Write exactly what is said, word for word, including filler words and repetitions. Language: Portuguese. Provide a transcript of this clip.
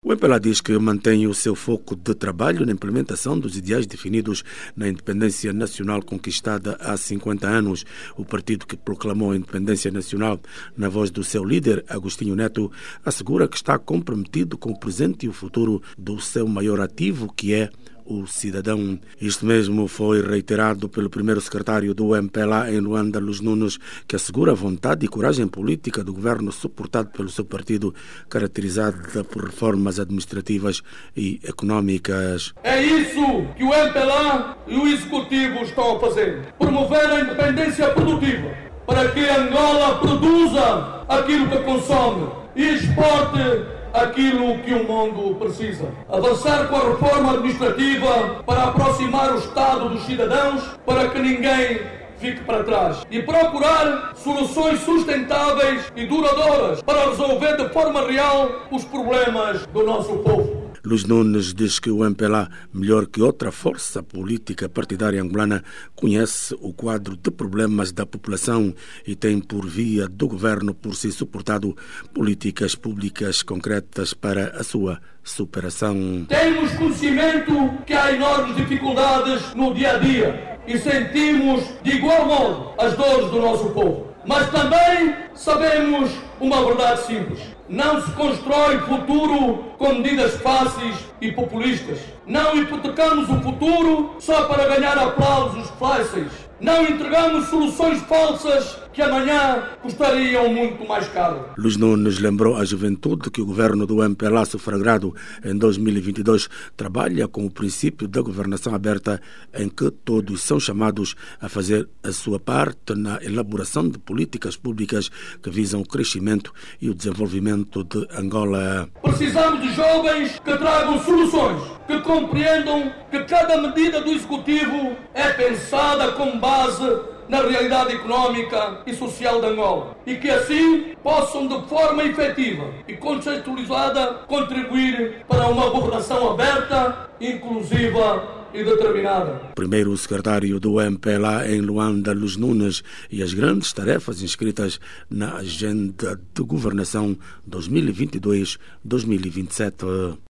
O M P L A diz que mantém o seu foco de trabalho na implementação dos ideais definidos na independência nacional conquistada há cinquenta anos. O partido que proclamou a independência nacional, na voz do seu líder, Agostinho Neto, assegura que está comprometido com o presente e o futuro do seu maior ativo, que é o cidadão. Isto mesmo foi reiterado pelo primeiro secretário do M P L A em Luanda, Luís Nunes, que assegura a vontade e coragem política do governo suportado pelo seu partido, caracterizada por reformas administrativas e económicas. É isso que o M P L A e o Executivo estão a fazer. Promover a independência produtiva para que Angola produza aquilo que consome e exporte aquilo que o mundo precisa. Avançar com a reforma administrativa para aproximar o Estado dos cidadãos, para que ninguém fique para trás. E procurar soluções sustentáveis e duradouras para resolver de forma real os problemas do nosso povo. Luís Nunes diz que o M P L A, melhor que outra força política partidária angolana, conhece o quadro de problemas da população e tem por via do governo por si suportado políticas públicas concretas para a sua superação. Temos conhecimento que há enormes dificuldades no dia a dia e sentimos de igual modo as dores do nosso povo. Mas também sabemos uma verdade simples. Não se constrói futuro com medidas fáceis e populistas. Não hipotecamos o futuro só para ganhar aplausos fáceis. Não entregamos soluções falsas que amanhã custariam muito mais caro. Luís Nunes lembrou à juventude que o governo do M P L A sufragado em dois mil e vinte e dois trabalha com o princípio da governação aberta, em que todos são chamados a fazer a sua parte na elaboração de políticas públicas que visam o crescimento e o desenvolvimento de Angola. Precisamos de jovens que tragam soluções, que compreendam que cada medida do Executivo é pensada com base na realidade económica e social de Angola e que assim possam de forma efetiva e conceitualizada contribuir para uma governação aberta, inclusiva e determinada. Primeiro o secretário do M P L A em Luanda, Luís Nunes, e as grandes tarefas inscritas na Agenda de Governação dois mil e vinte e dois a dois mil e vinte e sete.